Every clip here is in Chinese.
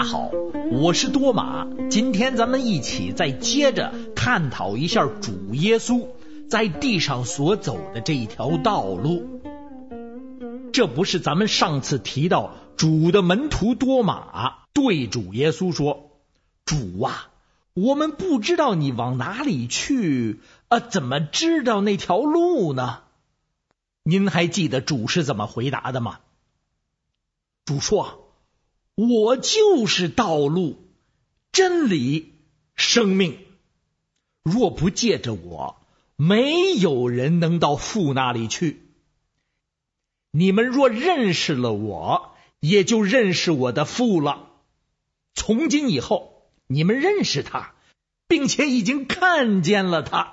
好，我是多马。今天咱们一起再接着探讨一下主耶稣在地上所走的这一条道路。这不是咱们上次提到主的门徒多马对主耶稣说，主啊，我们不知道你往哪里去，怎么知道那条路呢？您还记得主是怎么回答的吗？主说，我就是道路、真理、生命，若不借着我，没有人能到父那里去。你们若认识了我，也就认识我的父了。从今以后，你们认识他，并且已经看见了他。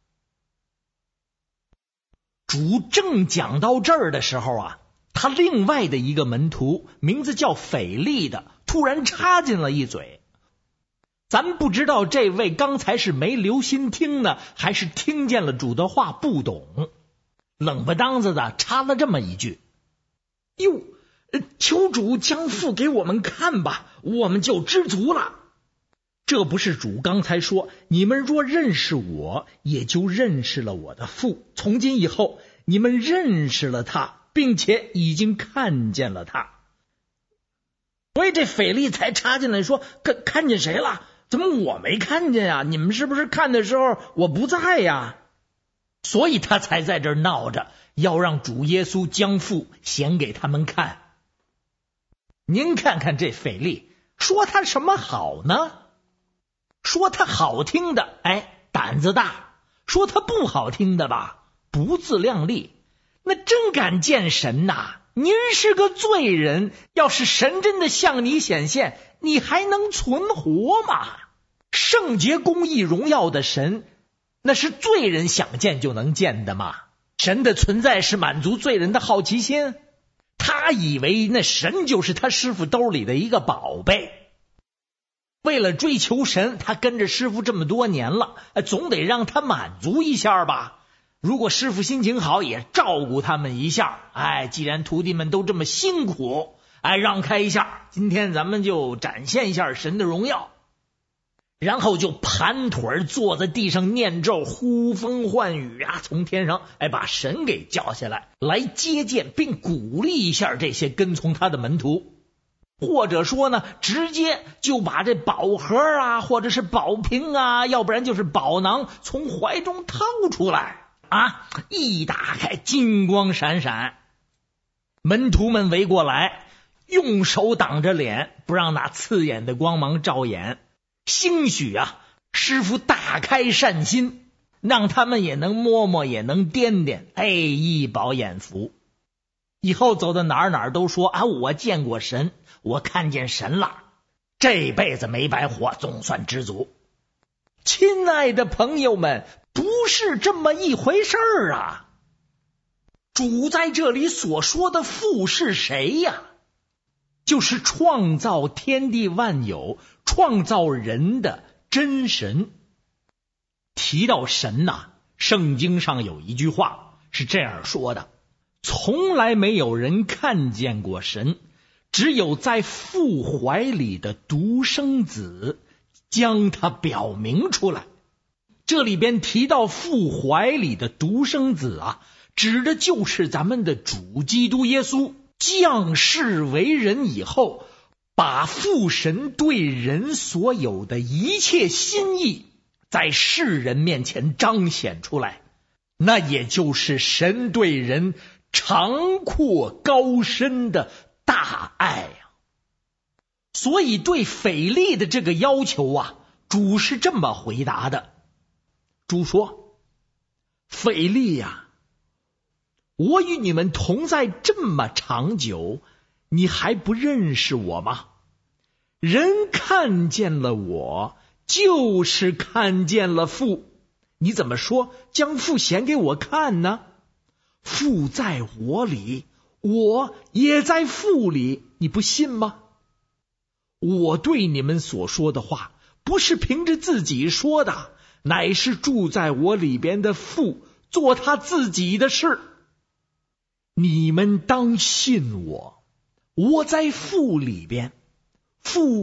主正讲到这儿的时候他另外的一个门徒，名字叫腓力的，突然插进了一嘴。咱不知道这位刚才是没留心听呢，还是听见了主的话不懂，冷不当子的插了这么一句，哟，求主将父给我们看吧，我们就知足了。这不是主刚才说，你们若认识我，也就认识了我的父。从今以后，你们认识了他，并且已经看见了他。所以这腓力才插进来说，看见谁了？怎么我没看见呀？你们是不是看的时候我不在呀？所以他才在这儿闹着，要让主耶稣将父显给他们看。您看看这腓力，说他什么好呢？说他好听的，胆子大；说他不好听的吧，不自量力。那真敢见神呐！您是个罪人，要是神真的向你显现，你还能存活吗？圣洁公义荣耀的神，那是罪人想见就能见的吗？神的存在是满足罪人的好奇心，他以为那神就是他师傅兜里的一个宝贝。为了追求神，他跟着师傅这么多年了，总得让他满足一下吧。如果师傅心情好，也照顾他们一下。既然徒弟们都这么辛苦，让开一下，今天咱们就展现一下神的荣耀。然后就盘腿坐在地上念咒，呼风唤雨从天上把神给叫下来，来接见并鼓励一下这些跟从他的门徒。或者说呢，直接就把这宝盒或者是宝瓶要不然就是宝囊从怀中掏出来一打开金光闪闪，门徒们围过来，用手挡着脸，不让那刺眼的光芒照眼。兴许师父大开善心，让他们也能摸摸，也能掂掂，一饱眼福。以后走到哪儿都说我见过神，我看见神了，这辈子没白活，总算知足。亲爱的朋友们，不是这么一回事儿主在这里所说的父是谁呀？就是创造天地万有、创造人的真神。提到神圣经上有一句话是这样说的，从来没有人看见过神，只有在父怀里的独生子将他表明出来。这里边提到父怀里的独生子指的就是咱们的主基督耶稣降世为人以后，把父神对人所有的一切心意在世人面前彰显出来，那也就是神对人长阔高深的大爱所以对腓力的这个要求主是这么回答的。主说，腓力我与你们同在这么长久，你还不认识我吗？人看见了我，就是看见了父。你怎么说将父显给我看呢？父在我里，我也在父里，你不信吗？我对你们所说的话，不是凭着自己说的，乃是住在我里边的父做他自己的事。你们当信我，我在父里边，父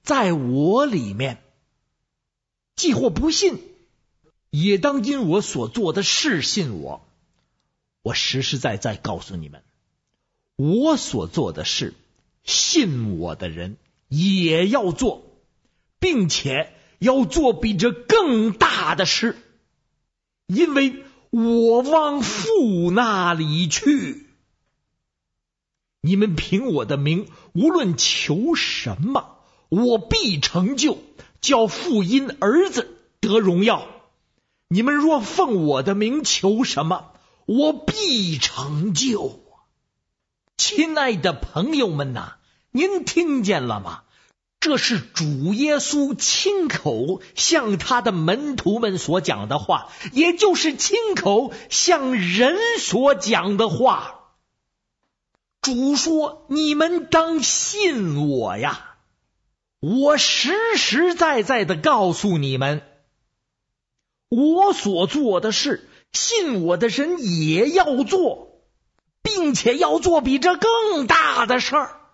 在我里面，既或不信，也当因我所做的事信我。我实实在在告诉你们，我所做的事，信我的人也要做，并且要做比这更大的事，因为我往父那里去。你们凭我的名无论求什么，我必成就，叫父因儿子得荣耀。你们若奉我的名求什么，我必成就。亲爱的朋友们呐，您听见了吗？这是主耶稣亲口向他的门徒们所讲的话，也就是亲口向人所讲的话。主说，你们当信我呀，我实实在在的告诉你们，我所做的事，信我的人也要做，并且要做比这更大的事儿。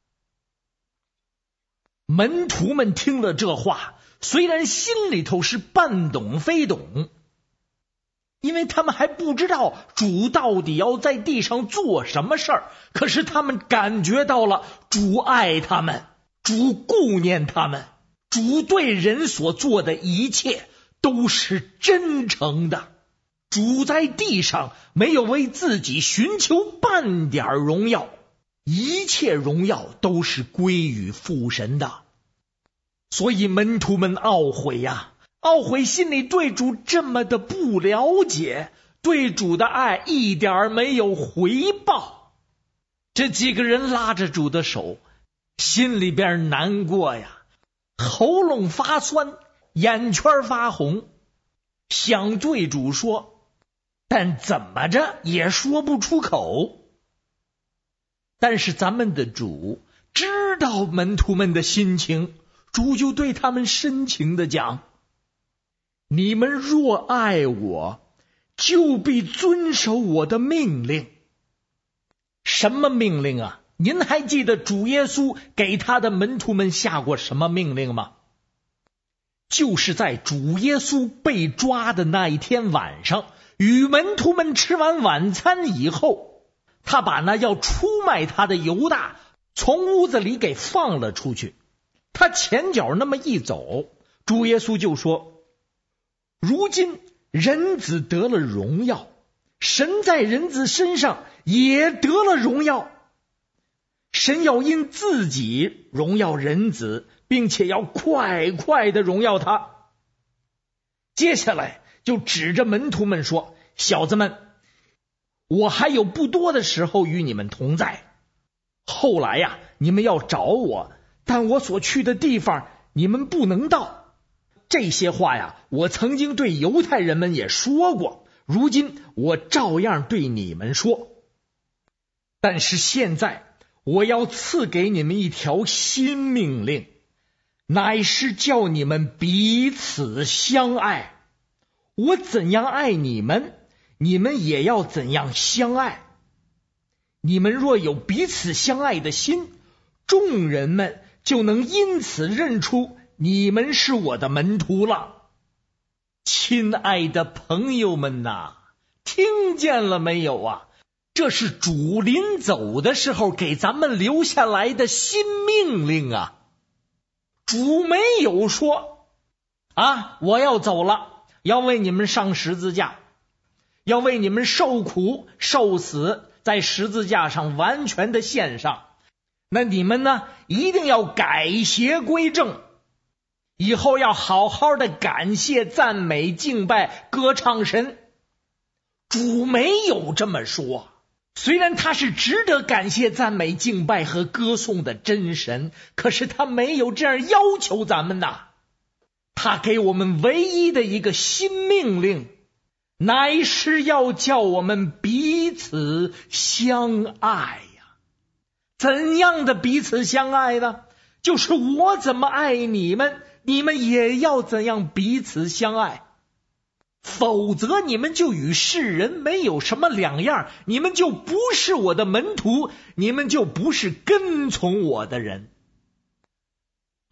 门徒们听了这话，虽然心里头是半懂非懂，因为他们还不知道主到底要在地上做什么事儿，可是他们感觉到了主爱他们，主顾念他们，主对人所做的一切都是真诚的。主在地上没有为自己寻求半点荣耀，一切荣耀都是归于父神的。所以门徒们懊悔呀，懊悔心里对主这么的不了解，对主的爱一点没有回报。这几个人拉着主的手，心里边难过呀，喉咙发酸，眼圈发红，想对主说，但怎么着也说不出口。但是咱们的主知道门徒们的心情，主就对他们深情地讲，你们若爱我，就必遵守我的命令。什么命令啊？您还记得主耶稣给他的门徒们下过什么命令吗？就是在主耶稣被抓的那一天晚上，与门徒们吃完晚餐以后，他把那要出卖他的犹大从屋子里给放了出去。他前脚那么一走，主耶稣就说，如今人子得了荣耀，神在人子身上也得了荣耀，神要因自己荣耀人子，并且要快快的荣耀他。接下来就指着门徒们说，小子们，我还有不多的时候与你们同在，后来呀，你们要找我，但我所去的地方你们不能到。这些话呀，我曾经对犹太人们也说过，如今我照样对你们说。但是现在我要赐给你们一条新命令，乃是叫你们彼此相爱。我怎样爱你们，你们也要怎样相爱。你们若有彼此相爱的心，众人们就能因此认出你们是我的门徒了。亲爱的朋友们呐，听见了没有啊？这是主临走的时候给咱们留下来的新命令啊。主没有说啊，我要走了，要为你们上十字架，要为你们受苦受死，在十字架上完全的献上。那你们呢，一定要改邪归正，以后要好好的感谢赞美敬拜歌唱神。主没有这么说，虽然他是值得感谢赞美敬拜和歌颂的真神，可是他没有这样要求咱们呐。他给我们唯一的一个新命令，乃是要叫我们彼此相爱呀。怎样的彼此相爱呢？就是我怎么爱你们，你们也要怎样彼此相爱。否则你们就与世人没有什么两样，你们就不是我的门徒，你们就不是跟从我的人。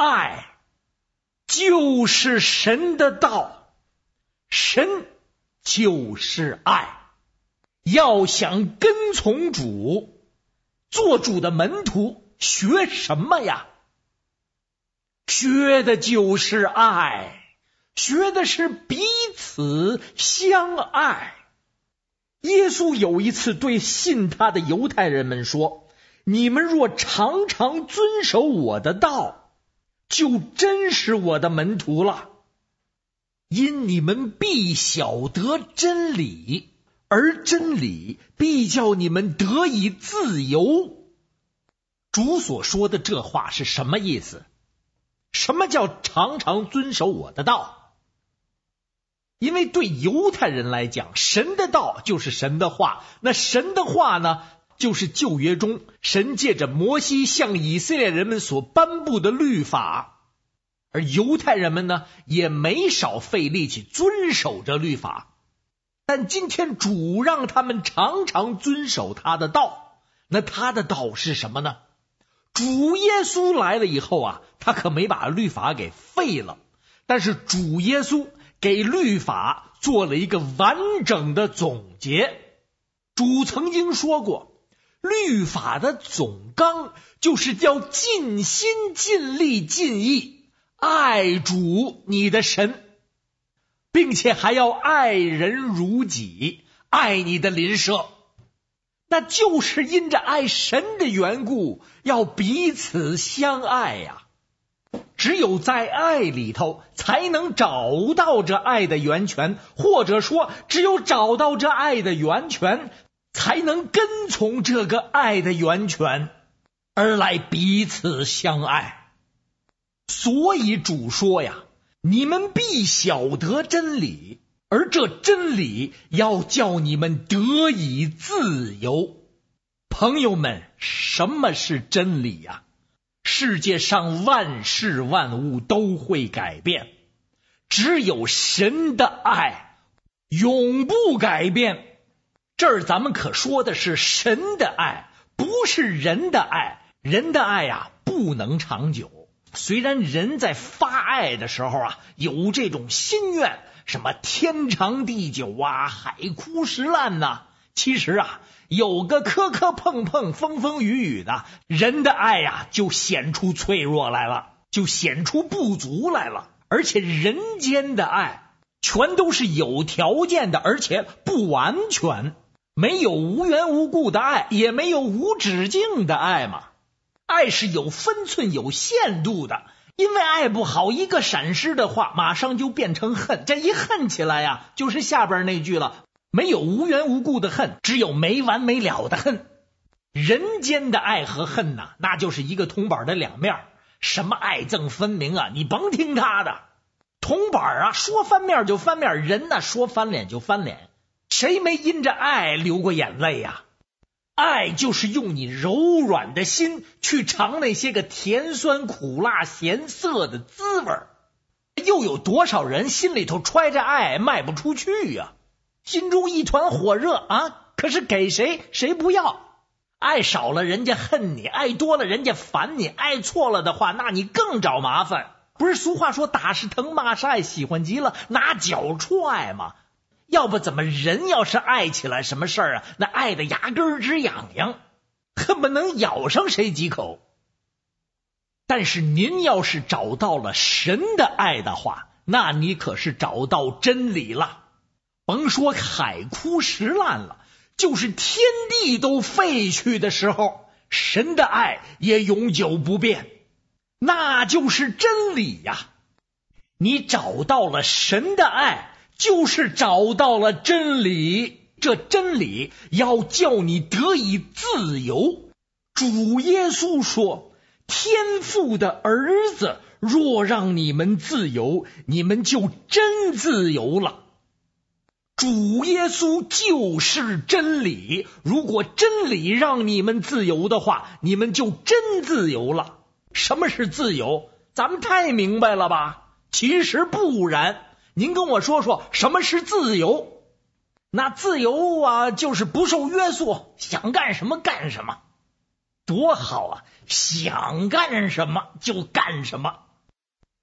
爱就是神的道，神就是爱。要想跟从主，做主的门徒，学什么呀？学的就是爱，学的是彼此相爱。耶稣有一次对信他的犹太人们说，你们若常常遵守我的道，就真是我的门徒了，因你们必晓得真理，而真理必叫你们得以自由。主所说的这话是什么意思？什么叫常常遵守我的道？因为对犹太人来讲，神的道就是神的话，那神的话呢，就是旧约中神借着摩西向以色列人们所颁布的律法，而犹太人们呢，也没少费力气遵守着律法。但今天主让他们常常遵守他的道，那他的道是什么呢？主耶稣来了以后啊，他可没把律法给废了，但是主耶稣给律法做了一个完整的总结。主曾经说过，律法的总纲就是要尽心尽力尽意爱主你的神，并且还要爱人如己，爱你的邻舍。那就是因着爱神的缘故，要彼此相爱呀。只有在爱里头才能找到这爱的源泉，或者说只有找到这爱的源泉，才能跟从这个爱的源泉而来彼此相爱。所以主说呀，你们必晓得真理，而这真理要叫你们得以自由。朋友们，什么是真理呀？世界上万事万物都会改变，只有神的爱永不改变。这儿咱们可说的是神的爱，不是人的爱。人的爱呀，不能长久。虽然人在发爱的时候啊，有这种心愿，什么天长地久啊，海枯石烂呐，其实啊，有个磕磕碰碰，风风雨雨的，人的爱呀，就显出脆弱来了，就显出不足来了。而且人间的爱全都是有条件的，而且不完全，没有无缘无故的爱，也没有无止境的爱嘛。爱是有分寸有限度的，因为爱不好，一个闪失的话马上就变成恨，这一恨起来呀，就是下边那句了，没有无缘无故的恨，只有没完没了的恨。人间的爱和恨呐，那就是一个铜板的两面，什么爱憎分明啊，你甭听他的。铜板啊，说翻面就翻面，人呐，说翻脸就翻脸，谁没因着爱流过眼泪呀？爱就是用你柔软的心去尝那些个甜酸苦辣咸涩的滋味，又有多少人心里头揣着爱卖不出去呀？心中一团火热啊，可是给谁谁不要。爱少了人家恨你，爱多了人家烦你，爱错了的话，那你更找麻烦。不是俗话说打是疼骂是爱，喜欢极了拿脚踹吗？要不怎么人要是爱起来什么事儿啊，那爱的牙根直痒痒，恨不能咬上谁几口。但是您要是找到了神的爱的话，那你可是找到真理了。甭说海枯石烂了，就是天地都废去的时候，神的爱也永久不变，那就是真理呀。你找到了神的爱，就是找到了真理，这真理要叫你得以自由。主耶稣说，天父的儿子若让你们自由，你们就真自由了。主耶稣就是真理，如果真理让你们自由的话，你们就真自由了。什么是自由？咱们太明白了吧？其实不然。您跟我说说什么是自由？那自由啊，就是不受约束，想干什么干什么，多好啊！想干什么就干什么。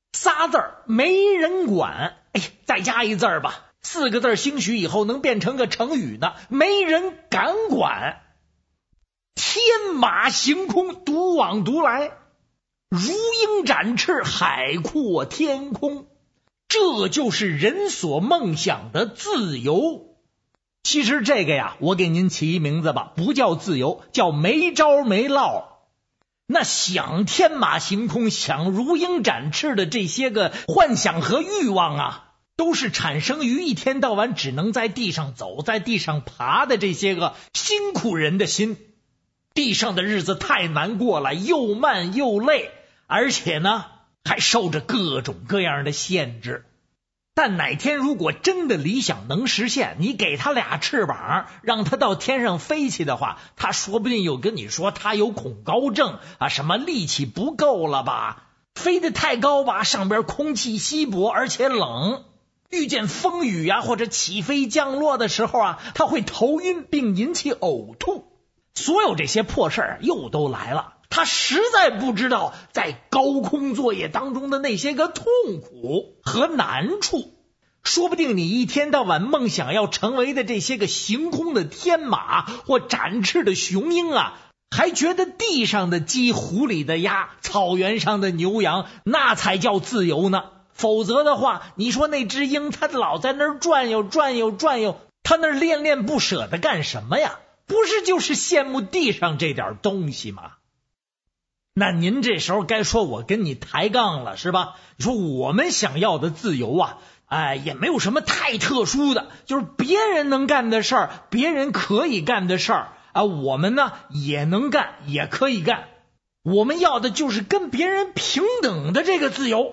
仨字儿没人管，再加一字儿吧，4个字兴许以后能变成个成语呢，没人敢管。天马行空，独往独来，如鹰展翅，海阔天空，这就是人所梦想的自由。其实这个呀，我给您起一名字吧，不叫自由，叫没招没落。那想天马行空，想如鹰展翅的这些个幻想和欲望啊，都是产生于一天到晚只能在地上走，在地上爬的这些个辛苦人的心。地上的日子太难过了，又慢又累，而且呢还受着各种各样的限制。但哪天如果真的理想能实现，你给他俩翅膀，让他到天上飞去的话，他说不定又跟你说他有恐高症啊，什么力气不够了吧，飞得太高吧，上边空气稀薄而且冷，遇见风雨啊或者起飞降落的时候啊，他会头晕并引起呕吐。所有这些破事儿又都来了，他实在不知道在高空作业当中的那些个痛苦和难处。说不定你一天到晚梦想要成为的这些个行空的天马或展翅的雄鹰啊，还觉得地上的鸡、湖里的鸭、草原上的牛羊那才叫自由呢。否则的话，你说那只鹰它老在那儿转悠转悠转悠，它那儿恋恋不舍的干什么呀？不是就是羡慕地上这点东西吗？那您这时候该说我跟你抬杠了是吧？你说我们想要的自由啊，也没有什么太特殊的，就是别人能干的事儿，别人可以干的事儿啊，我们呢也能干，也可以干。我们要的就是跟别人平等的这个自由。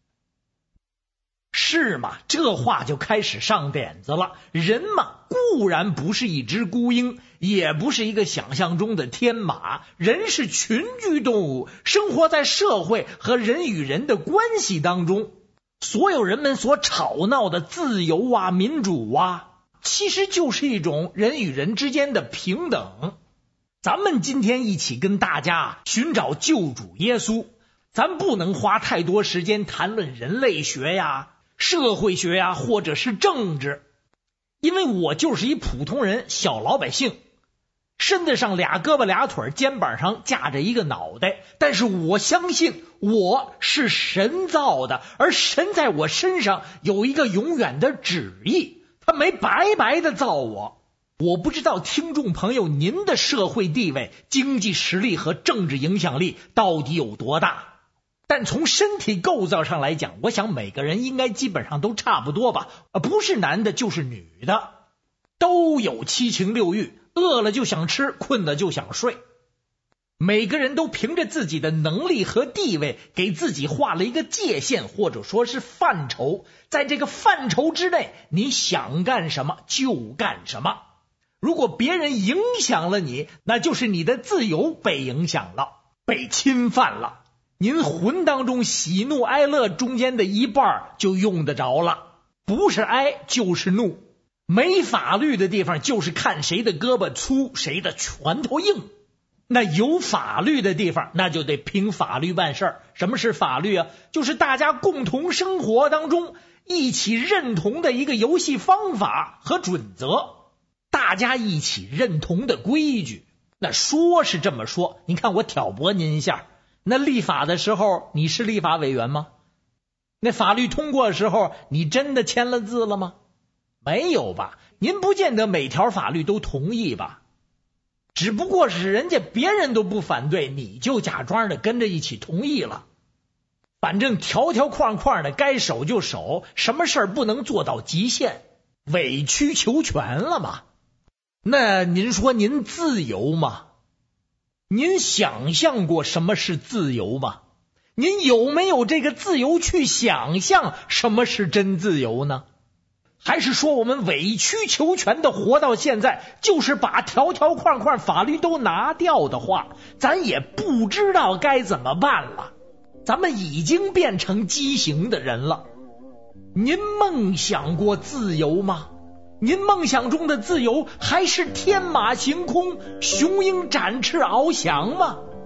是吗？这话就开始上点子了。人嘛，固然不是一只孤鹰，也不是一个想象中的天马，人是群居动物，生活在社会和人与人的关系当中。所有人们所吵闹的自由啊、民主啊，其实就是一种人与人之间的平等。咱们今天一起跟大家寻找救主耶稣，咱不能花太多时间谈论人类学呀、社会学呀，或者是政治，因为我就是一普通人，小老百姓，身子上俩胳膊俩腿，肩膀上架着一个脑袋，但是我相信我是神造的，而神在我身上有一个永远的旨意，他没白白的造我。我不知道听众朋友您的社会地位、经济实力和政治影响力到底有多大，但从身体构造上来讲，我想每个人应该基本上都差不多吧，不是男的就是女的，都有七情六欲，饿了就想吃，困了就想睡。每个人都凭着自己的能力和地位给自己画了一个界限，或者说是范畴，在这个范畴之内，你想干什么就干什么。如果别人影响了你，那就是你的自由被影响了，被侵犯了。您魂当中喜怒哀乐中间的一半就用得着了，不是哀就是怒。没法律的地方就是看谁的胳膊粗，谁的拳头硬。那有法律的地方，那就得凭法律办事儿。什么是法律啊？就是大家共同生活当中一起认同的一个游戏方法和准则，大家一起认同的规矩。那说是这么说，你看我挑拨您一下，那立法的时候你是立法委员吗？那法律通过的时候你真的签了字了吗？没有吧？您不见得每条法律都同意吧？只不过是人家别人都不反对，你就假装的跟着一起同意了。反正条条框框的该守就守，什么事儿不能做到极限，委曲求全了嘛。那您说您自由吗？您想象过什么是自由吗？您有没有这个自由去想象什么是真自由呢？还是说我们委曲求全的活到现在，就是把条条框框法律都拿掉的话，咱也不知道该怎么办了。咱们已经变成畸形的人了。您梦想过自由吗？您梦想中的自由还是天马行空、雄鹰展翅翱翔吗？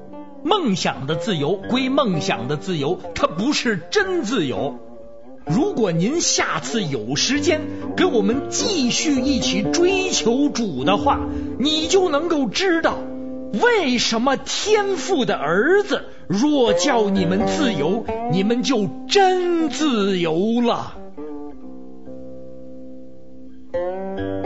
梦想的自由归梦想的自由，它不是真自由。如果您下次有时间跟我们继续一起追求主的话，你就能够知道为什么天父的儿子若叫你们自由，你们就真自由了。